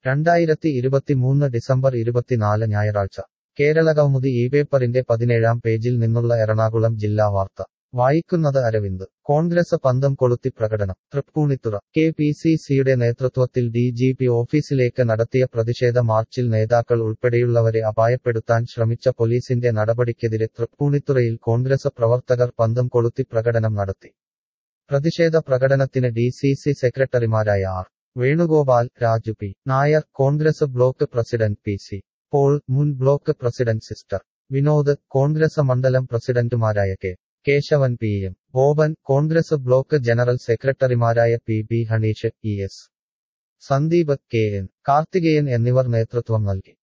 2023 December 24 ഞായറാഴ്ച കേരളകൗമുദി ഇപേപ്പറിന്റെ 17-ാം പേജിൽ നിന്നുള്ള എറണാകുളം ജില്ലാ വാർത്ത വായിക്കുന്നത് അരവിന്ദ്. കോൺഗ്രസ് പന്തം കൊളുത്തി പ്രകടനം. തൃപ്പൂണിത്തുറ. കെ.പി.സി.സിയുടെ നേതൃത്വത്തിൽ ഡി.ജി.പി ഓഫീസിലേക്ക് നടത്തിയ പ്രതിഷേധ മാർച്ചിൽ നേതാക്കൾ ഉൾപ്പെടെയുള്ളവരെ അപായപ്പെടുത്താൻ ശ്രമിച്ച പോലീസിന്റെ നടപടിക്കെതിരെ തൃപ്പൂണിത്തുറയിൽ കോൺഗ്രസ് പ്രവർത്തകർ പന്തം കൊളുത്തി പ്രകടനം നടത്തി. പ്രതിഷേധ പ്രകടനത്തിന് ഡി.സി.സി സെക്രട്ടറിമാരായ R. Venugopal, Raju P. Nair, Congress block president PC. Paul, മുൻ block president sister Vinod, Congress മണ്ഡലം പ്രസിഡന്റുമാരായ K. Keshavan, PM. Boban, Congress block general സെക്രട്ടറിമാരായ PB. Haneesh, ES. Sandeep, KN. Karthikeyan എന്നിവർ നേതൃത്വം നൽകി.